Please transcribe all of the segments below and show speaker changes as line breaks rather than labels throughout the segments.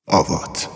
آوات.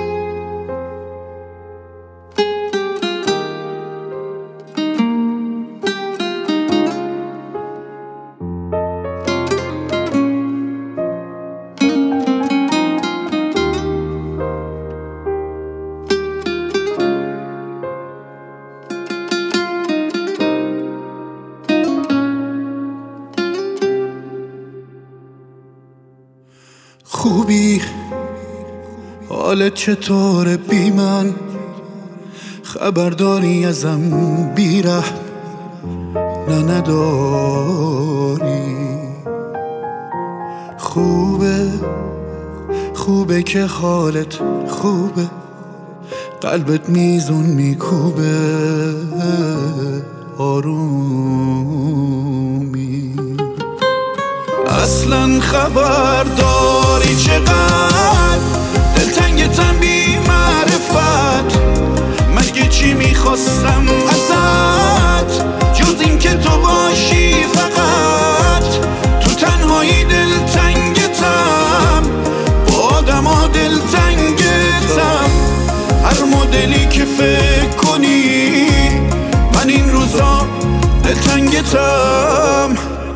خوبی حالت چطوره بی من؟ خبرداری ازم بیره نه نداری. خوبه که حالت خوبه، قلبت میزون میکوبه آرومی. اصلا خبرداری چقدر دلتنگتم بی معرفت. مگه چی میخواستم ازت جز این که تو باشی فقط؟ تو تنهایی دلتنگتم، با آدما دلتنگتم. هر مدلی که فکر کنی من این روزا دلتنگتم.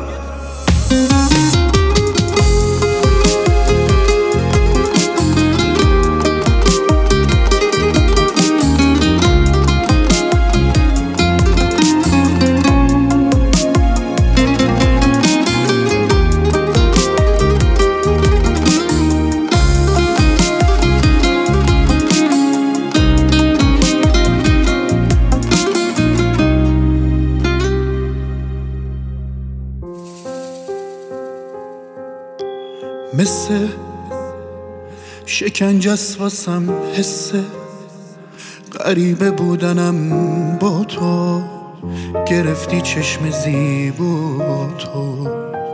مثل شکنجه‌ست واسم حسه غریبه بودنم با تو. گرفتی چشم زیبا تو.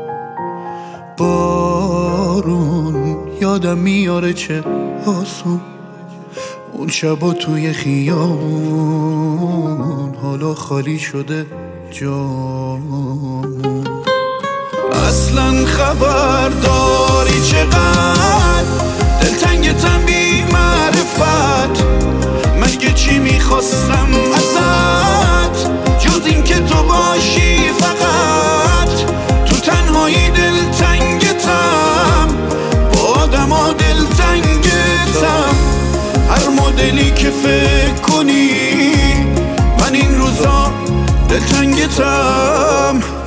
بارون یادم میاره چه آسون اون شبا توی خیابون. حالا خالی شده جامون. اصلا خبرداری چقدر دلتنگتم بی معرفت. مگه چی میخواستم ازت جز این که تو باشی فقط؟ تو تنهایی دلتنگتم، با آدما دلتنگتم. هر مدلی که فکر کنی من این روزا دلتنگتم.